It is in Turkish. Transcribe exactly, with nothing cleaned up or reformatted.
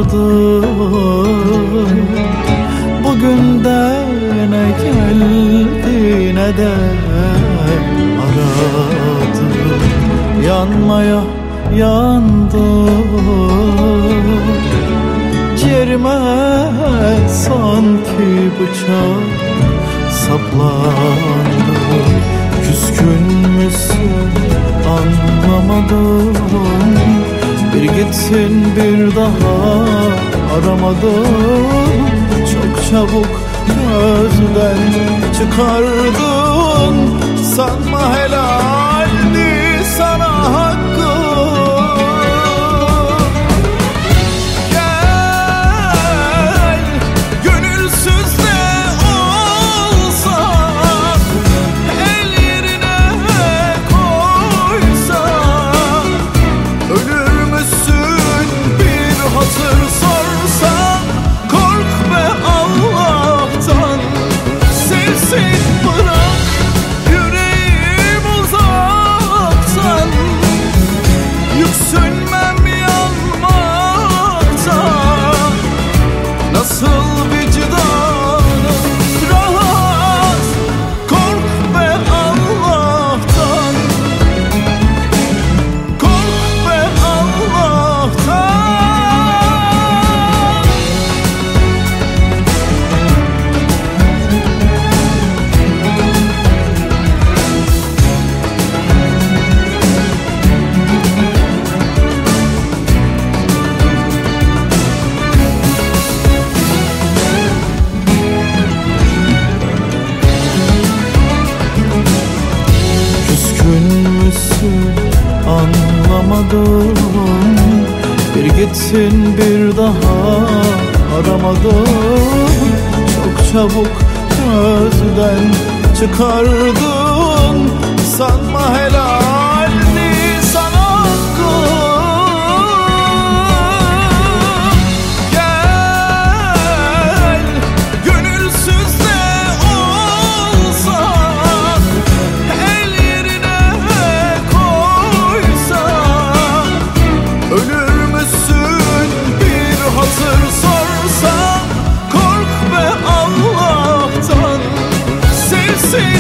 aldım. Bugün de ne geldi ne de aradım. Yanmaya yandım. Ciğerime sanki bıçak saplandı. Küskün müsün anlamadım. Bir gitsin bir daha aramadım. Çok çabuk gözden çıkardın. Sanma helaldi sana hakkım. Gel gönülsüz de olsan, el yerine koysan, ölür müsün bir hatır sorsan. Kork be Allah'tan, sevsin bırak yüreğim uzaktan. Yüksünmem yanmaktan. Nasıl vicdanım rahat. Kork be Allah'tan, kork be Allah'tan. Küskün müsün anlamadım. Bir gitsin bir daha aramadım. Çok çabuk gözden çıkardın. Sanma helaldi sana hakkım. Gel gönülsüz de olsan, el yerine koysan, ölür müsün bir hatır sorsan. Kork be Allah'tan, sevsin